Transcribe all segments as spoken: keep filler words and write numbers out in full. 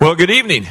Well, good evening.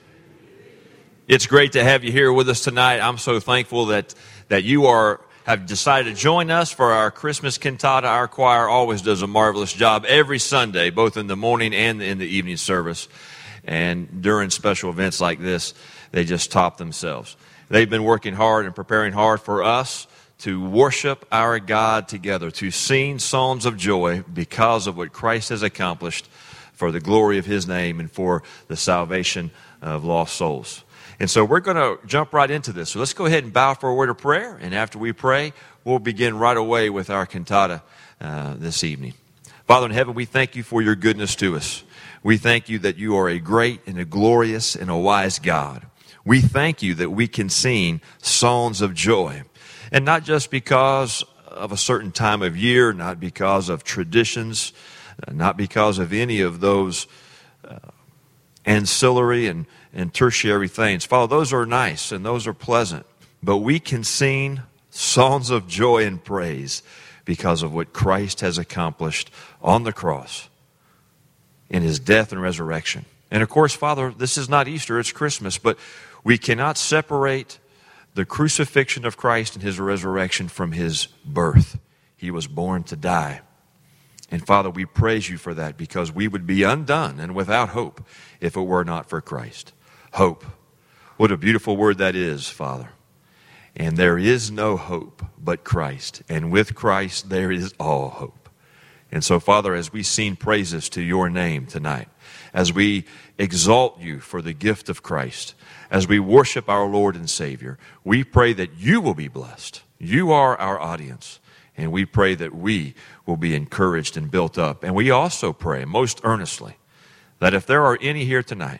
It's great to have you here with us tonight. I'm so thankful that, that you are have decided to join us for our Christmas cantata. Our choir always does a marvelous job every Sunday, both in the morning and in the evening service. And during special events like this, they just top themselves. They've been working hard and preparing hard for us to worship our God together, to sing songs of joy because of what Christ has accomplished for the glory of His name and for the salvation of lost souls. And so we're going to jump right into this. So let's go ahead and bow for a word of prayer. And after we pray, we'll begin right away with our cantata uh, this evening. Father in heaven, we thank you for your goodness to us. We thank you that you are a great and a glorious and a wise God. We thank you that we can sing songs of joy. And not just because of a certain time of year, not because of traditions, not because of any of those uh, ancillary and, and tertiary things. Father, those are nice and those are pleasant. But we can sing songs of joy and praise because of what Christ has accomplished on the cross in His death and resurrection. And of course, Father, this is not Easter, it's Christmas. But we cannot separate the crucifixion of Christ and His resurrection from His birth. He was born to die. And Father, we praise you for that because we would be undone and without hope if it were not for Christ. Hope. What a beautiful word that is, Father. And there is no hope but Christ. And with Christ, there is all hope. And so, Father, as we sing praises to your name tonight, as we exalt you for the gift of Christ, as we worship our Lord and Savior, we pray that you will be blessed. You are our audience. And we pray that we will be encouraged and built up. And we also pray most earnestly that if there are any here tonight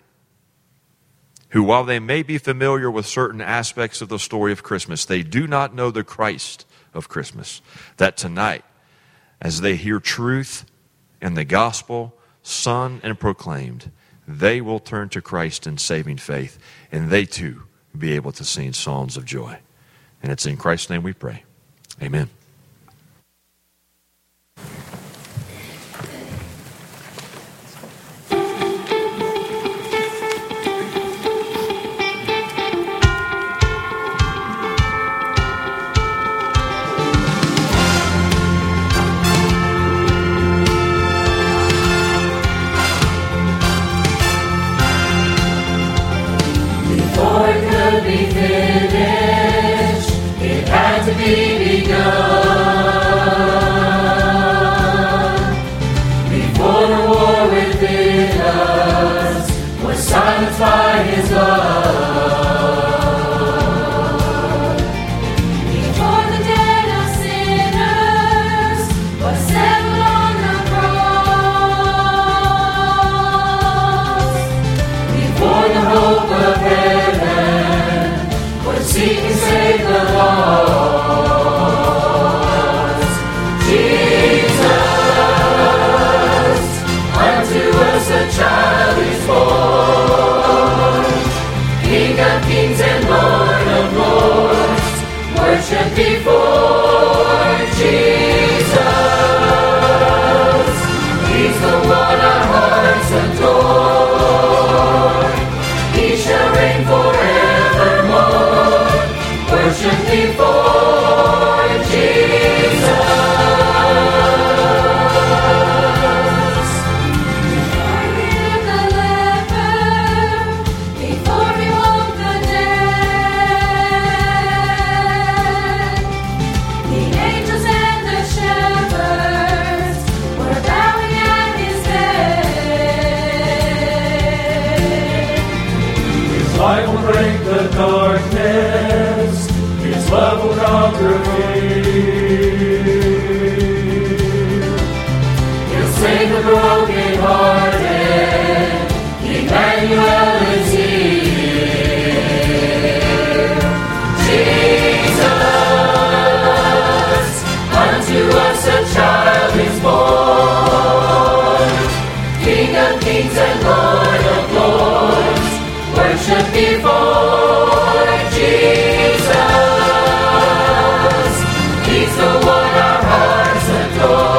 who, while they may be familiar with certain aspects of the story of Christmas, they do not know the Christ of Christmas, that tonight, as they hear truth and the gospel sung and proclaimed, they will turn to Christ in saving faith, and they too be able to sing songs of joy. And it's in Christ's name we pray. Amen.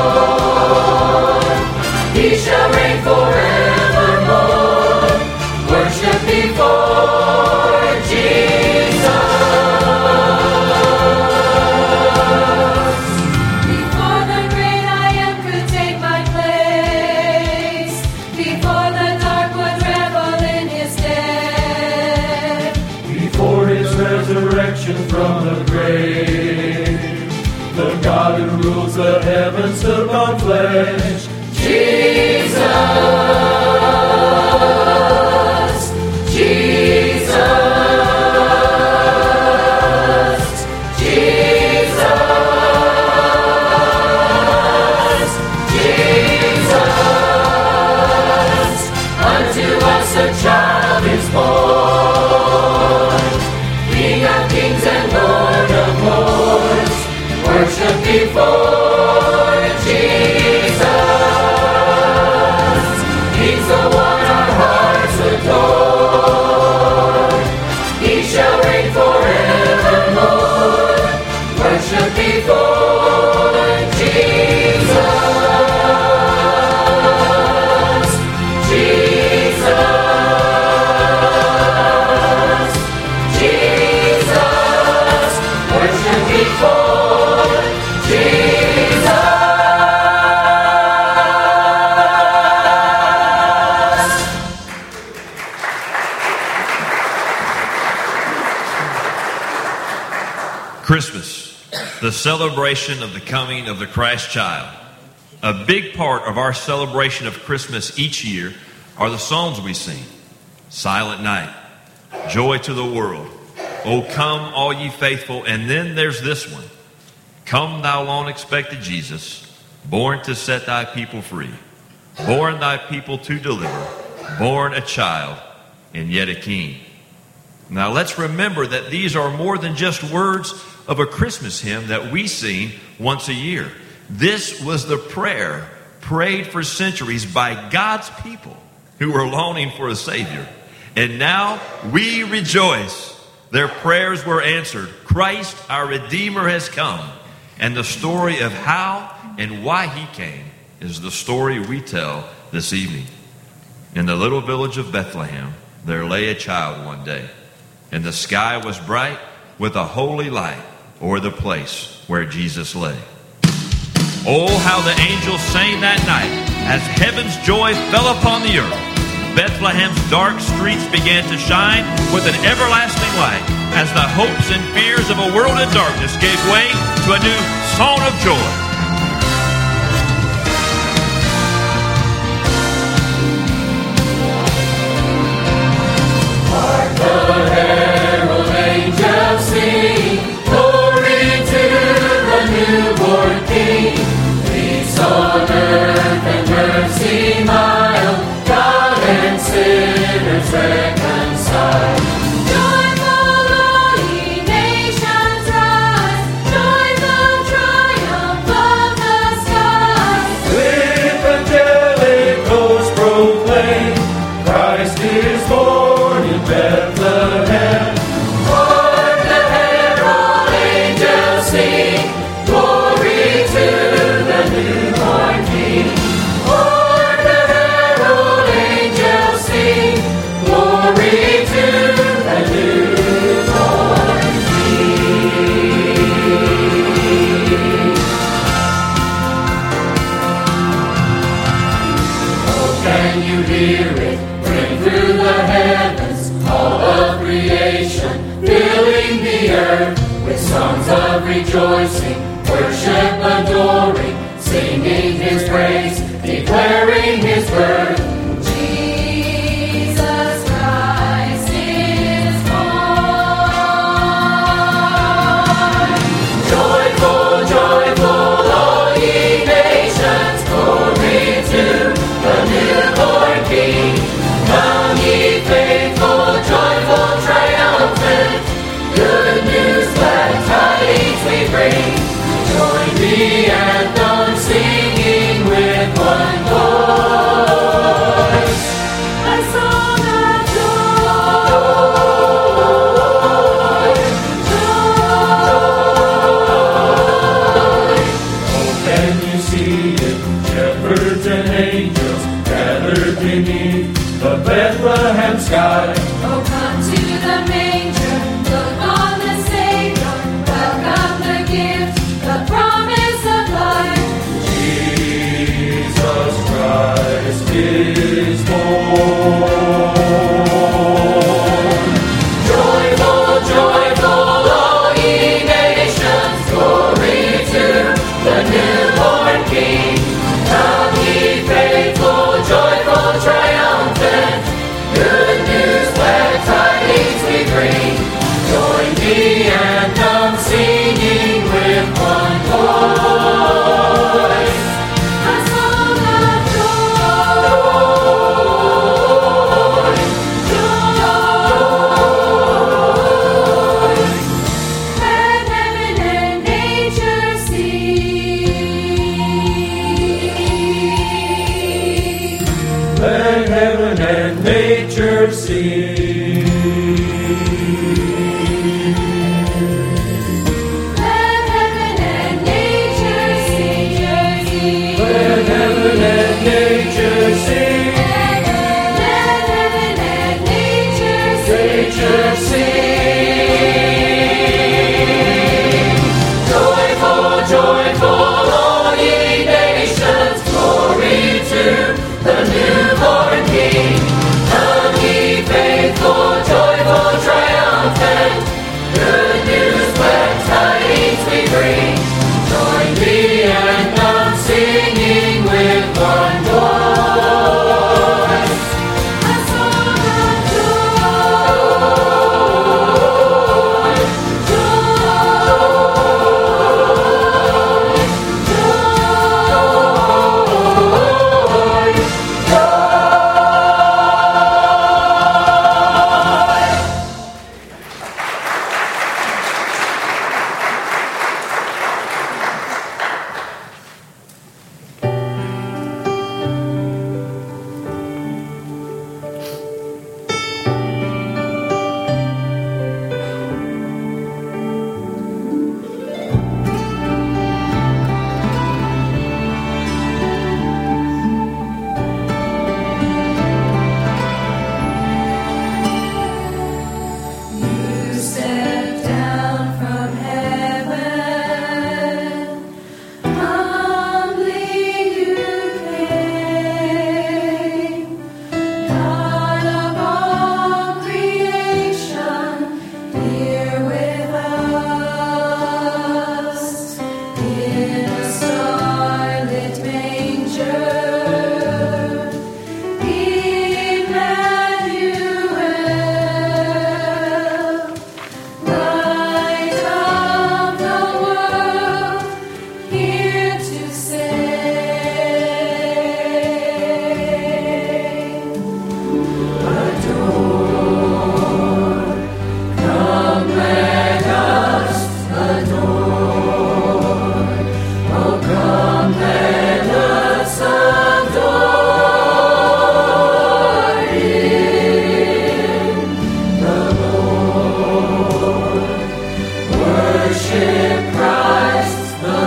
He shall reign forevermore. resurrection from the grave. The God who rules the heavens took on flesh. Jesus, Jesus, Jesus, Jesus. Unto us a child is born, King of kings and Lord of lords. Worship before Jesus. He's the one our hearts adore. He shall reign forevermore. Worship before Jesus. Jesus. Jesus. Worship before Jesus. Christmas, the celebration of the coming of the Christ child. A big part of our celebration of Christmas each year are the songs we sing. Silent Night, Joy to the World, O come all ye faithful, and then there's this one. Come thou long expected Jesus, born to set thy people free, born thy people to deliver, born a child and yet a king. Now let's remember that these are more than just words of a Christmas hymn that we sing once a year. This was the prayer prayed for centuries by God's people who were longing for a Savior. And now we rejoice. Their prayers were answered. Christ, our Redeemer, has come. And the story of how and why he came is the story we tell this evening. In the little village of Bethlehem, there lay a child one day, and the sky was bright with a holy light o'er the place where Jesus lay. Oh, how the angels sang that night as heaven's joy fell upon the earth. Bethlehem's dark streets began to shine with an everlasting light as the hopes and fears of a world in darkness gave way to a new song of joy. Hark the herald angels sing, glory to the newborn King. Peace on earth and mercy mild, God and sinners reconciled. Joyful all ye nations rise, joy the triumph of the skies. With angelic hosts proclaim, Christ is born in Bethlehem. Hark the herald angels sing, glory to the newborn King. Hark the herald angels sing, glory to the newborn King. Oh, can you hear it ring through the heavens, all of creation, filling the earth with songs of rejoicing, worship, adoring, singing his praise, declaring his birth. Jesus Christ is born. Joyful, joyful, all ye nations, glory to the newborn King. Come ye faithful, joyful, triumphant, good news, glad tidings we bring. Join the anthem, singing with one voice. A song of joy, Oh, can you see it? Shepherds and angels gathered beneath the Bethlehem sky. Oh, come to the manger, look on the Savior, welcome the gift, the promise of life. Jesus Christ is born. Joyful, joyful, all Let heaven and nature sing. Let heaven and nature sing. Let heaven and nature sing. Let heaven and nature sing. Nature sing. Joyful, joyful, all ye nations, glory to the newborn King. Come ye faithful, joyful, triumphant, good news, glad tidings we bring. Join the anthem, singing with one voice. A song of joy, you stepped down from heaven, humbly you came, God of all creation, here with us, in a starlit manger. Emmanuel, Light of the world, here to save. Adore, come let us adore. Oh, come let us adore Him, the Lord. Worship Christ the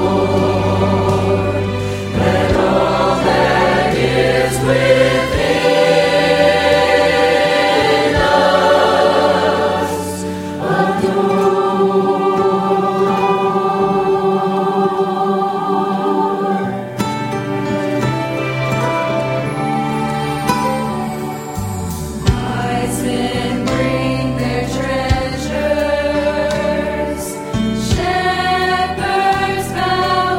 Lord. Let all that is within us adore. Wise men bring their treasures, shepherds bow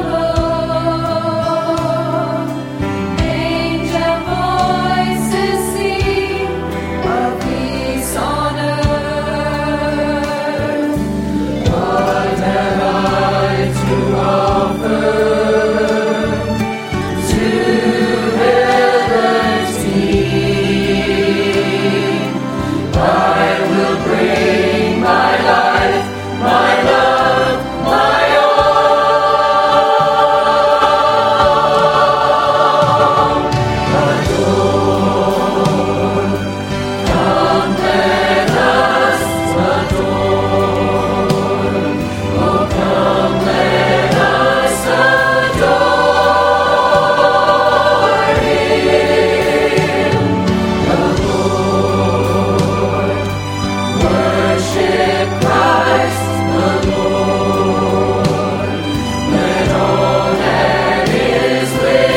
low, angel voices sing of peace on earth. What have I to offer to heaven's King? I will bring my life, my love, my all. Adore, come let us adore. Oh, come let us adore Him, the Lord. Worship Christ the Lord. Let all that is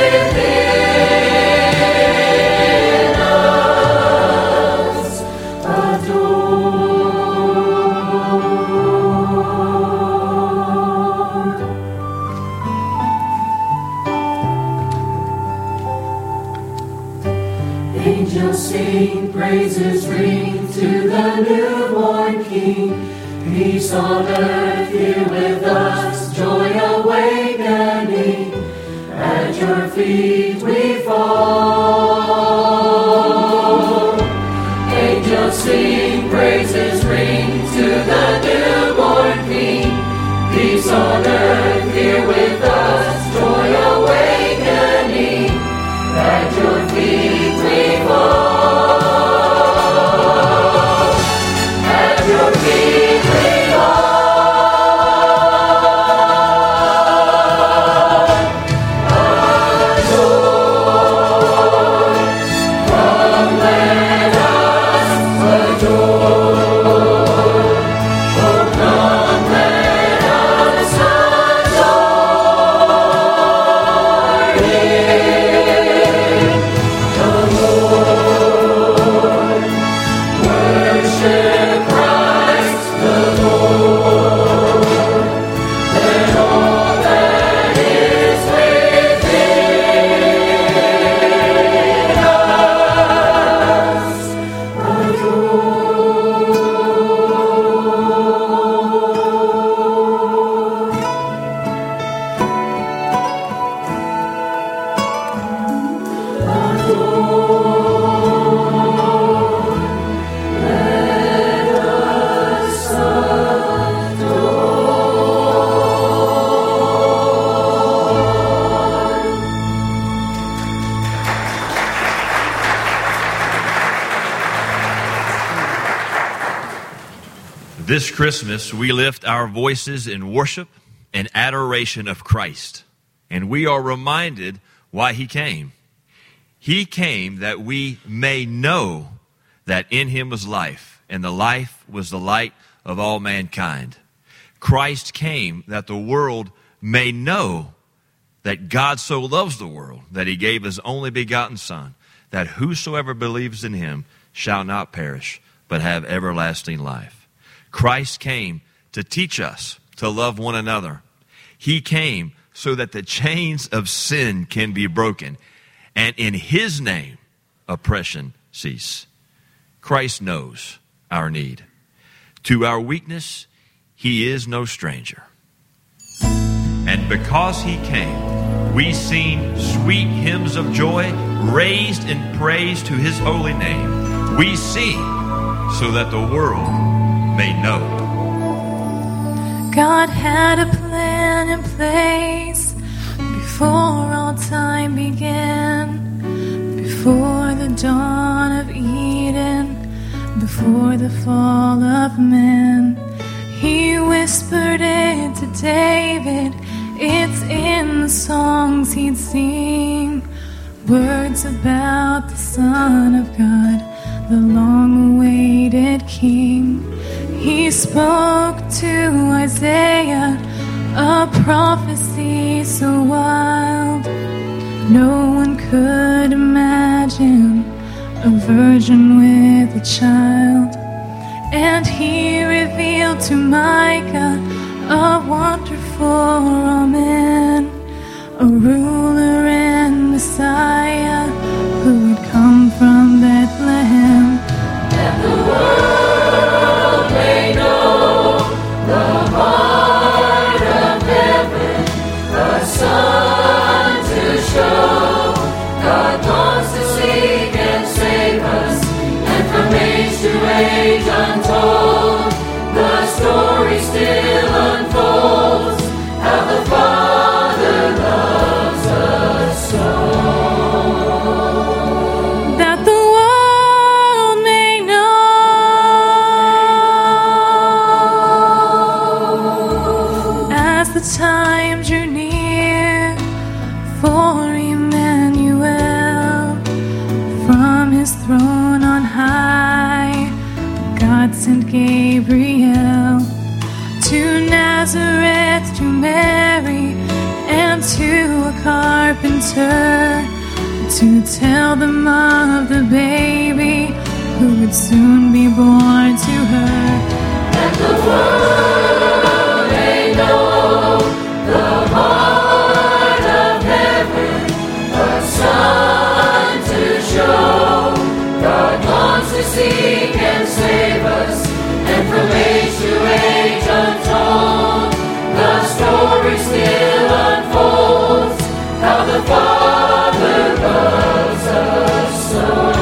within us adore. Angels sing, praises ring to the newborn King. Peace on earth, here with us, joy awakening. At your feet we fall. Angels sing, praises ring to the newborn King. Peace on earth, here with us, joy awakening. At your feet we This Christmas, we lift our voices in worship and adoration of Christ, and we are reminded why he came. He came that we may know that in him was life, and the life was the light of all mankind. Christ came that the world may know that God so loves the world that he gave his only begotten Son, that whosoever believes in him shall not perish, but have everlasting life. Christ came to teach us to love one another. He came so that the chains of sin can be broken, and in his name, oppression cease. Christ knows our need. To our weakness, he is no stranger. And because he came, we sing sweet hymns of joy, raised in praise to his holy name. We sing so that the world may know. God had a plan in place before all time began, before the dawn of Eden, before the fall of man. He whispered it to David, it's in the songs he'd sing, words about the Son of God, the long-awaited King. He spoke to Isaiah, a prophecy so wild, no one could imagine a virgin with a child. And he revealed to Micah a wonderful man, a ruler and Messiah who would come from Bethlehem. That the world may know the heart of heaven, a Son to show. God wants to seek and save us, and from age to age untold, the story still unfolds, how the Father loves us so. Time drew near for Emmanuel, from his throne on high, God sent Gabriel to Nazareth, to Mary, and to a carpenter, to tell them of the baby who would soon be born to her. That the world may know the heart of heaven, a Son to show. God wants to seek and save us, and from age to age untold, the story still unfolds, how the Father loves us so.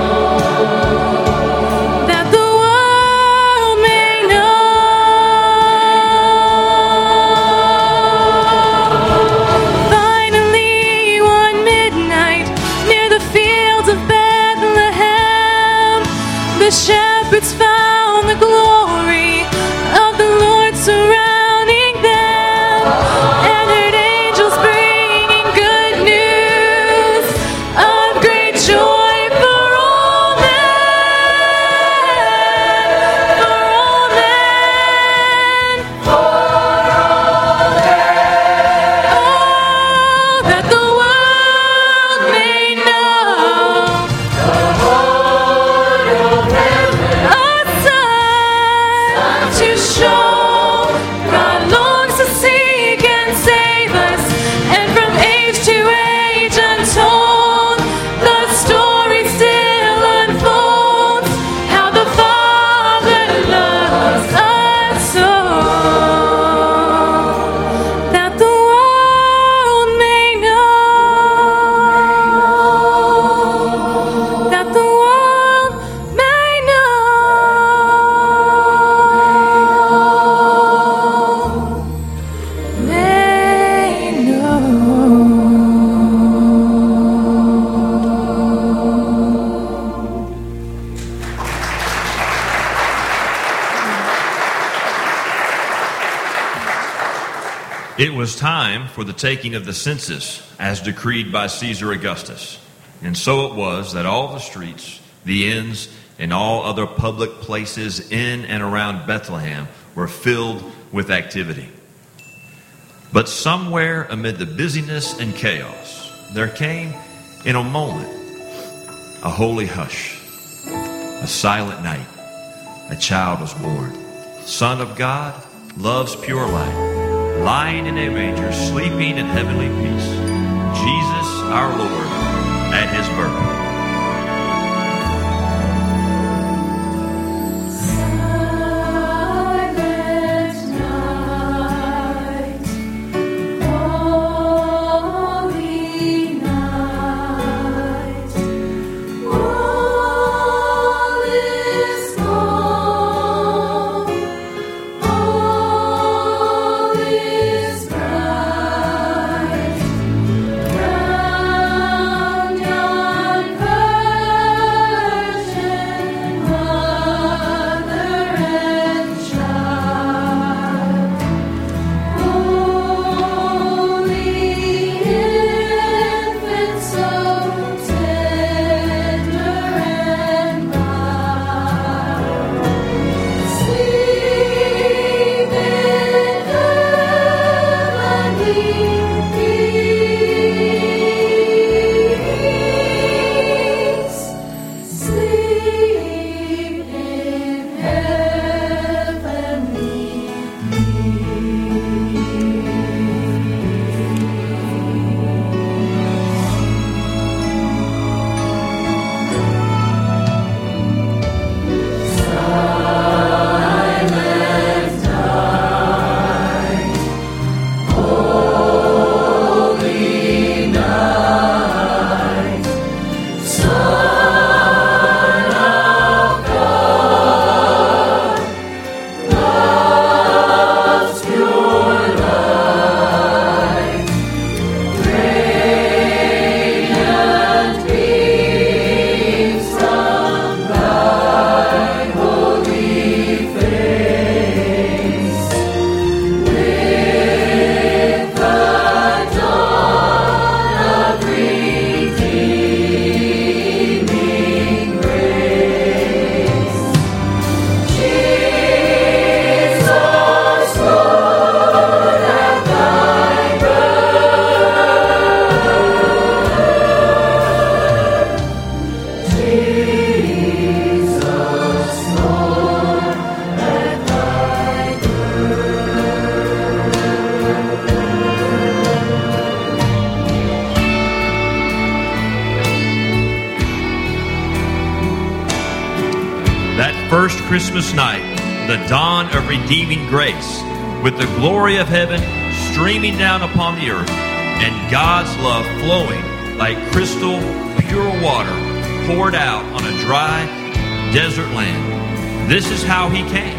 Shepherds found the glory of the Lord surrounding them, and heard angels bringing good news of great joy for all men, for all men, for all men. Oh, that the world may know the heart of heaven, a Son It was time for the taking of the census as decreed by Caesar Augustus. And so it was that all the streets, the inns, and all other public places in and around Bethlehem were filled with activity. But somewhere amid the busyness and chaos, there came in a moment a holy hush, a silent night. A child was born, Son of God, love's pure light. Lying in a manger, sleeping in heavenly peace, Jesus our Lord at his birth. First Christmas night, the dawn of redeeming grace, with the glory of heaven streaming down upon the earth, and God's love flowing like crystal, pure water poured out on a dry desert land. This is how he came.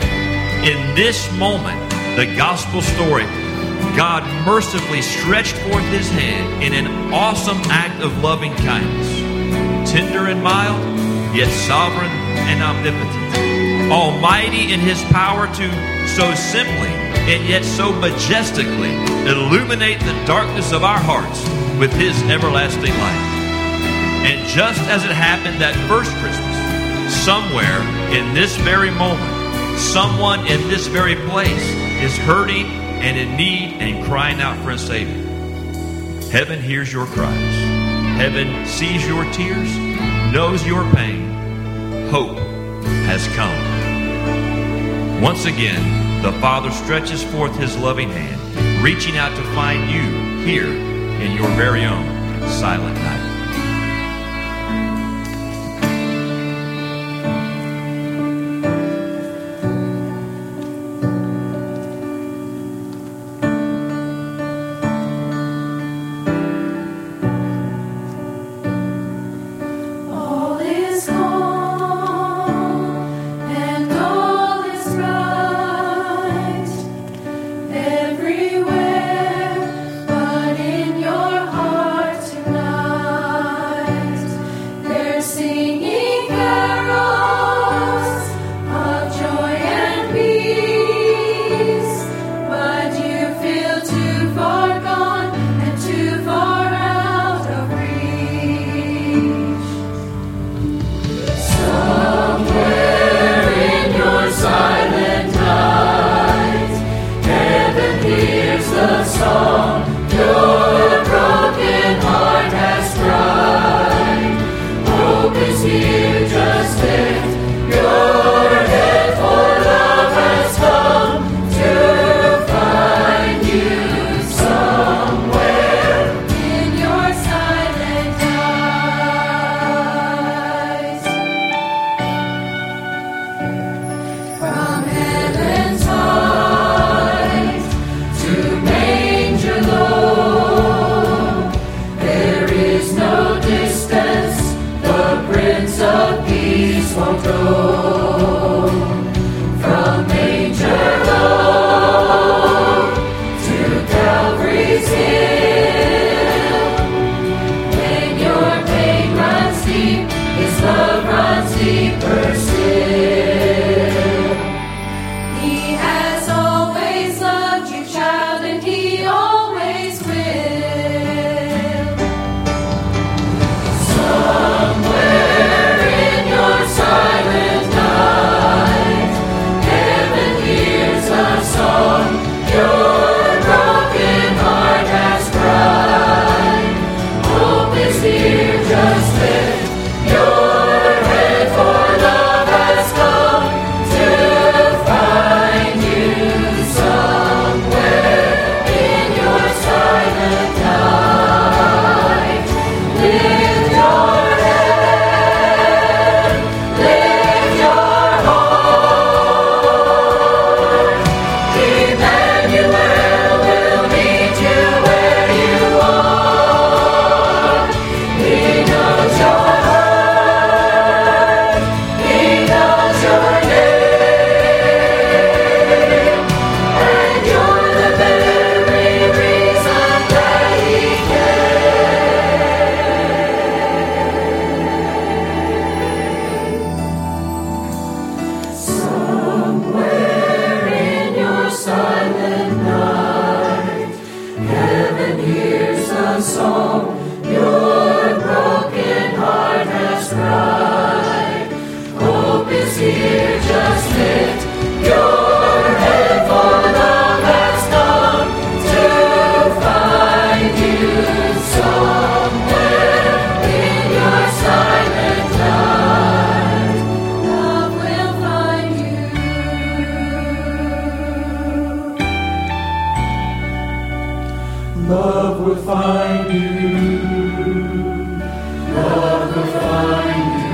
In this moment, the gospel story, God mercifully stretched forth his hand in an awesome act of loving kindness, tender and mild, yet sovereign and omnipotent, almighty in his power to so simply and yet so majestically illuminate the darkness of our hearts with his everlasting light. And just as it happened that first Christmas, somewhere in this very moment, someone in this very place is hurting and in need and crying out for a Savior. Heaven hears your cries. Heaven sees your tears, knows your pain. Hope has come. Once again, the Father stretches forth his loving hand, reaching out to find you here in your very own silent night. To here, just lift your head, for love has come to find you somewhere in your silent eyes. From heaven's height to manger low, there is no distance the Prince of Peace won't go. From manger low to Calvary's hill, when your pain runs deep, His love runs deeper still. He has always loved you, child, and He always will. Somewhere in your silent night, heaven hears a song your broken heart has cried. Hope is here, just lift your head, for love has come to find you somewhere in your silent night. Lift your head, lift your heart. Emmanuel will meet you where you are. He knows your heart, He knows your name, and you're the very reason that He came. Somewhere in your silent night, heaven hears a song your broken heart has cried. Hope is here, just lift your head, for love has come to find you somewhere in your silent night. Love will find you. Love will find you. Love will find you.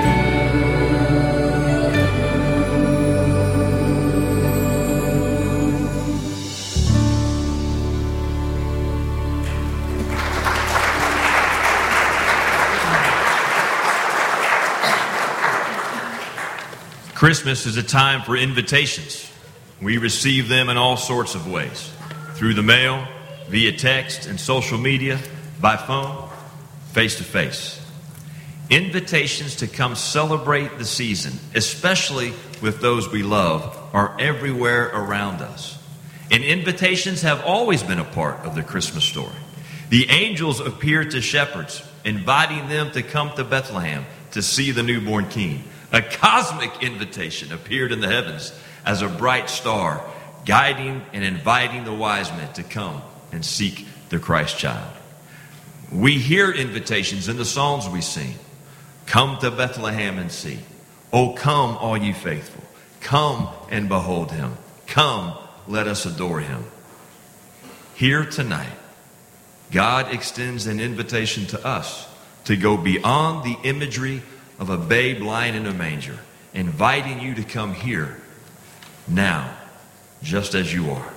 Christmas is a time for invitations. We receive them in all sorts of ways. Through the mail, via text and social media, by phone, face to face. Invitations to come celebrate the season, especially with those we love, are everywhere around us. And invitations have always been a part of the Christmas story. The angels appeared to shepherds, inviting them to come to Bethlehem to see the newborn king. A cosmic invitation appeared in the heavens as a bright star, guiding and inviting the wise men to come and seek the Christ child. We hear invitations in the songs we sing. Come to Bethlehem and see. Oh, come, all ye faithful. Come and behold him. Come, let us adore him. Here tonight, God extends an invitation to us to go beyond the imagery of a babe lying in a manger, inviting you to come here, now, just as you are.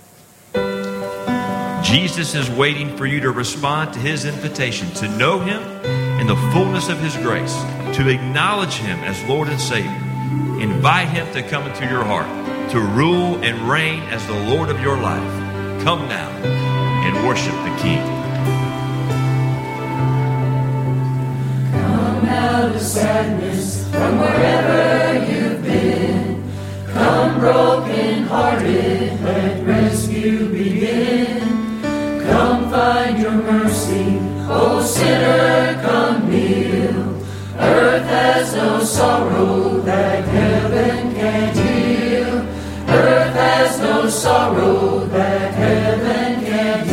Jesus is waiting for you to respond to his invitation, to know him in the fullness of his grace, to acknowledge him as Lord and Savior. Invite him to come into your heart, to rule and reign as the Lord of your life. Come now and worship the King. Come out of sadness from wherever you've been. Come broken-hearted, let rescue begin. Come find your mercy, O sinner, come kneel. Earth has no sorrow that heaven can't heal. Earth has no sorrow that heaven can't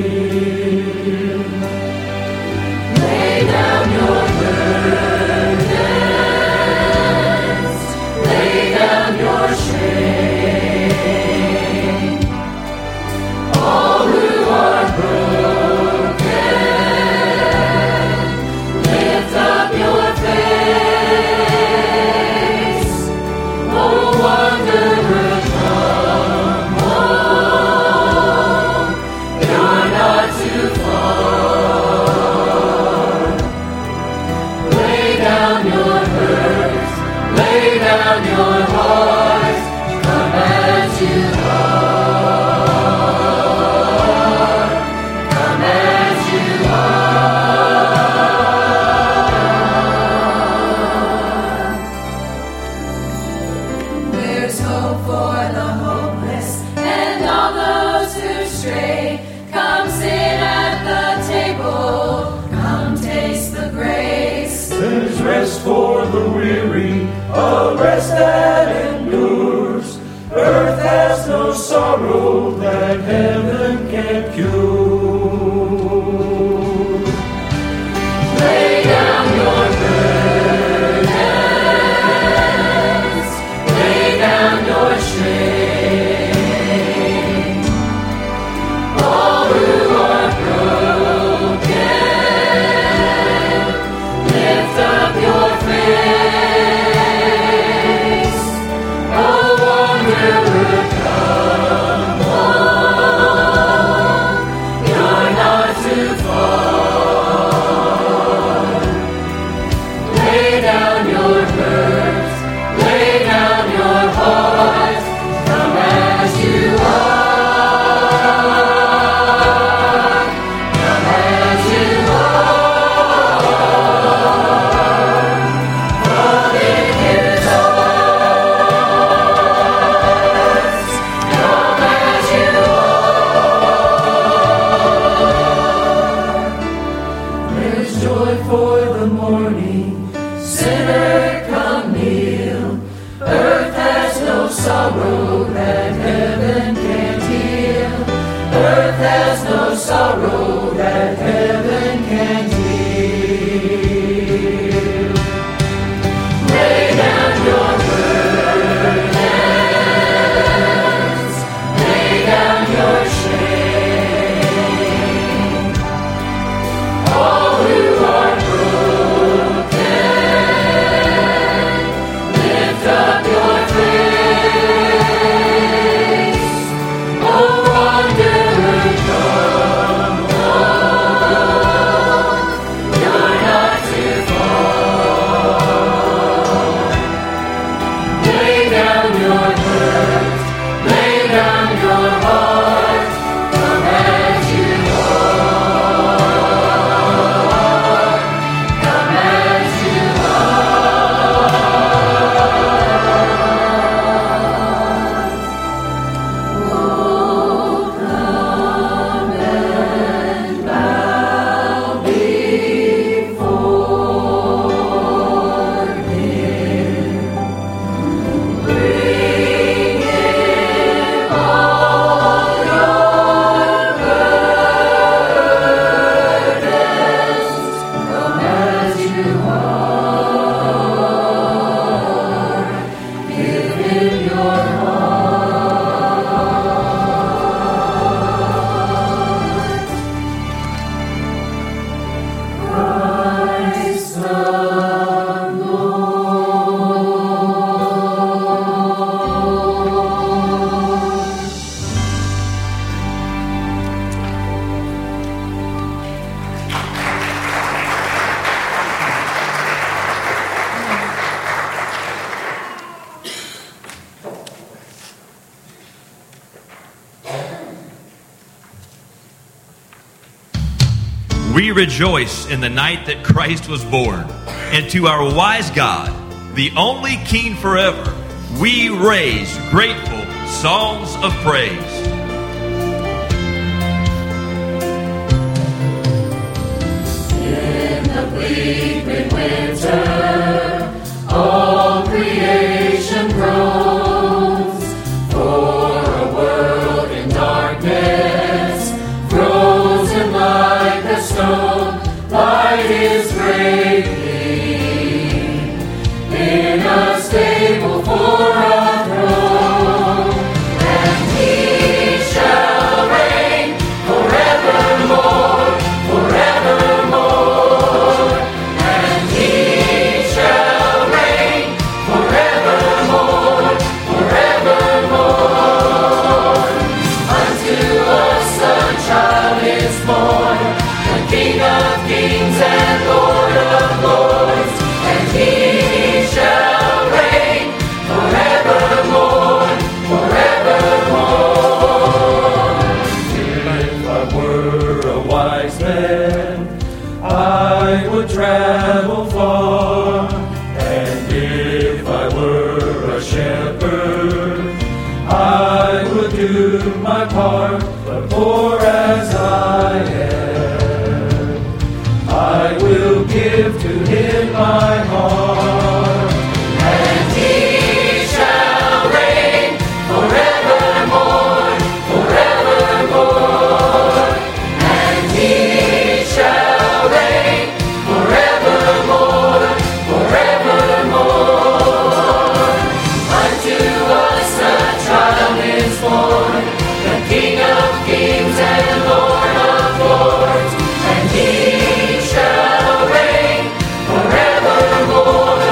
heal. Lay down your burden. down your heart, come as you are, come as you are. There's hope for the hopeless and all those who stray. Come sit at the table, come taste the grace. There's rest for the weary, a rest that endures. Earth has no sorrow that heaven can cure. Lay down your burdens, lay down your shame. All who are broken, lift up your face. Oh, wanderer, come home. You're not too far. Lay down your burdens, lay down your heart. Come as you are, come as you are. For it is ours. Come as you are. There's joy for the morning. Sinner, come kneel. Earth has no sorrow that heaven can't heal. Earth has no sorrow that heaven can't heal. Lay down your burdens, lay down your shame. All who are broken, lift up your face. Oh, wanderer, come home. You're not too far. Lay down your burdens, lay down your heart. Come as you are, come as you are. Oh, come and bow before Him. Bring Him all your burdens. Come as you are. Give Him your heart. Christ the Lord. We rejoice in the night that Christ was born, and to our wise God, the only King forever, we raise grateful songs of praise. In the bleak midwinter, all creation groans for a world in darkness, frozen like a stone. Light is breaking in a stable for a throne, and He part, but poor as I am, I will give to him my heart. And he shall reign forevermore, forevermore. And he shall reign forevermore, forevermore. Unto us a child is born, the King of kings and Lord of lords. And he shall reign forevermore,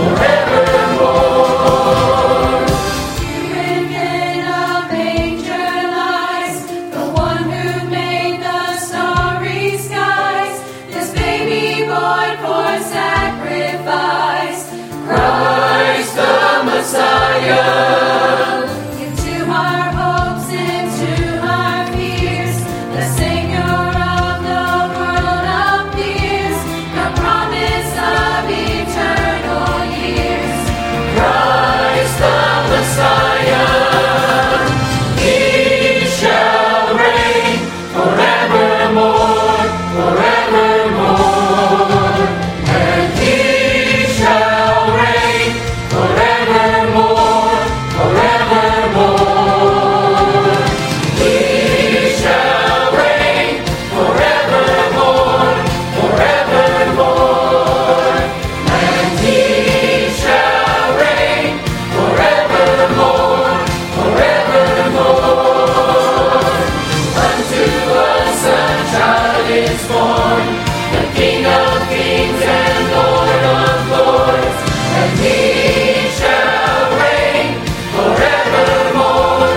forevermore. Within a manger lies the one who made the starry skies. This baby born for sacrifice, Christ the Messiah. into our hopes, into our fears, the Savior of the world appears, the promise of eternal years. Christ the Messiah. He shall reign forevermore, forevermore. And he shall reign forevermore, forevermore. He shall reign forevermore, forevermore. And he shall reign forevermore, forevermore. Unto us a child is born, the King of kings and Lord of lords. And he shall reign forevermore,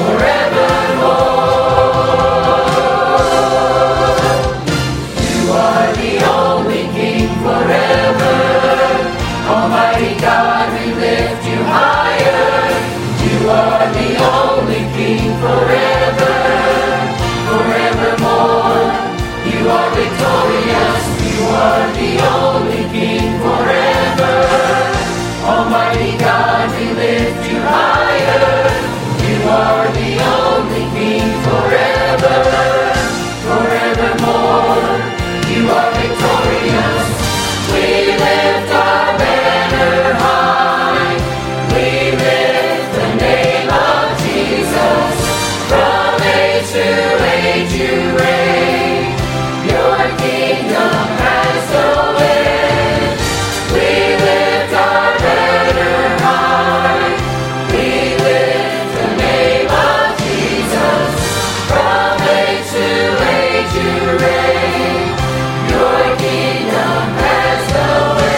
forevermore. You are the only King forever. Almighty God, we lift you higher. You are the only King forever, forevermore. You are victorious. You are the only King forever. Almighty God, we lift you higher. You are the only King forever, forevermore. You are victorious. We lift our banner high. We lift the name of Jesus. From age to age you reign. Your kingdom has no end. We lift our banner high. We lift the name of Jesus. From age to age you reign. Your kingdom has no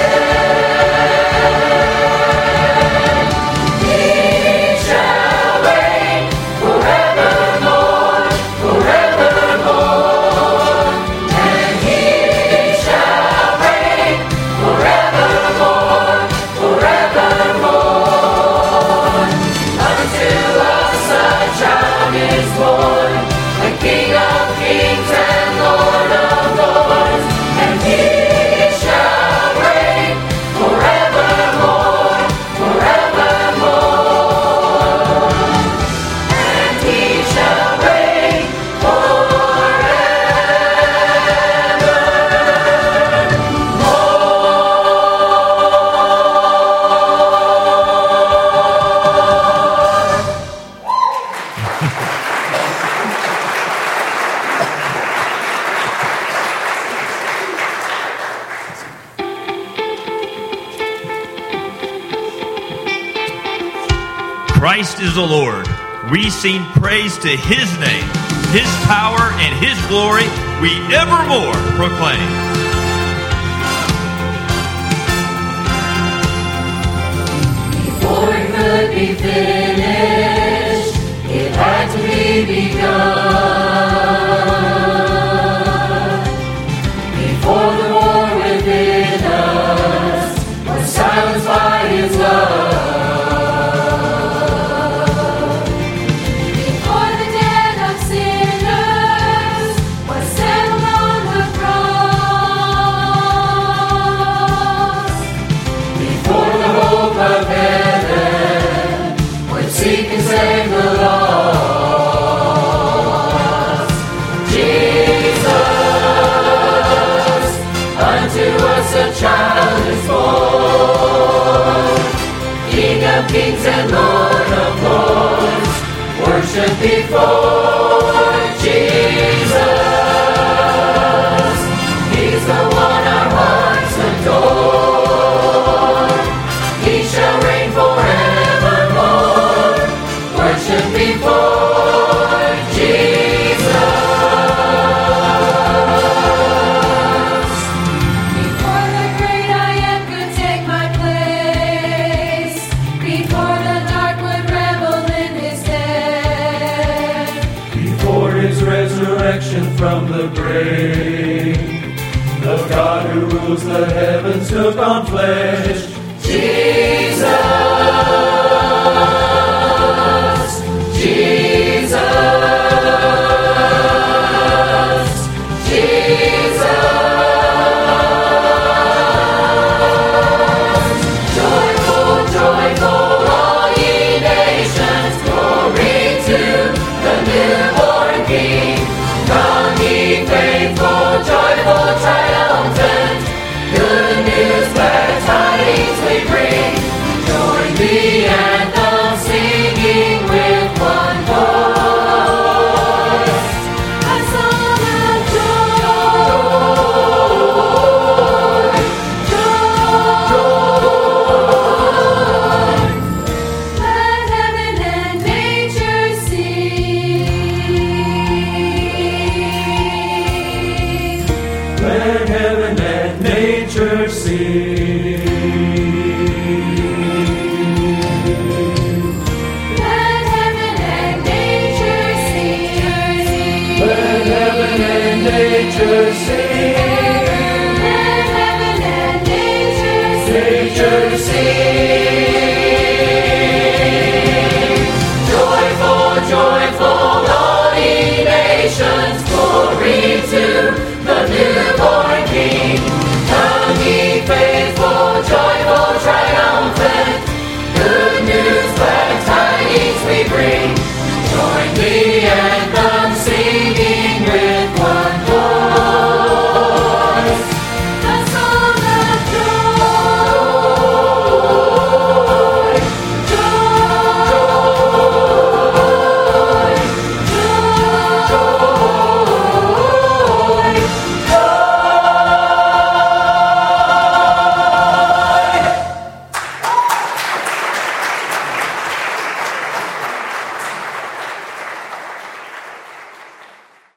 end. He shall reign forevermore, forevermore. And he shall reign forevermore, forevermore. Unto us a child is born, the King of kings and Lord of lords. And he shall reign forevermore, forevermore. And he shall reign Christ is the Lord. We sing praise to his name. His power and his glory we evermore proclaim. Before it could be finished, it had to be begun. Before the war within us was silenced by his love. Before the debt of sinners was settled on the cross. Before the hope of heaven would seek and save the lost. of kings and Lord of lords, worship before Jesus. He's the one our hearts adore. He shall reign forevermore. Worship before Jesus. Before the great I am could take my place, before the dark would revel in his death, Before his resurrection from the grave, the God who rules the heavens took on flesh. Jesus, Jesus, Jesus. Joyful, joyful, all ye nations, glory to the newborn King. Come ye faithful, joyful, triumphant, good news, glad tidings we bring. Join the anthem, singing with one voice. a song of joy, joy. Let heaven and nature sing. Let heaven and nature sing. Let heaven and nature sing. Let heaven and nature sing. Let heaven and nature sing. Nature sing. Joyful, joyful, all ye nations, glory to the newborn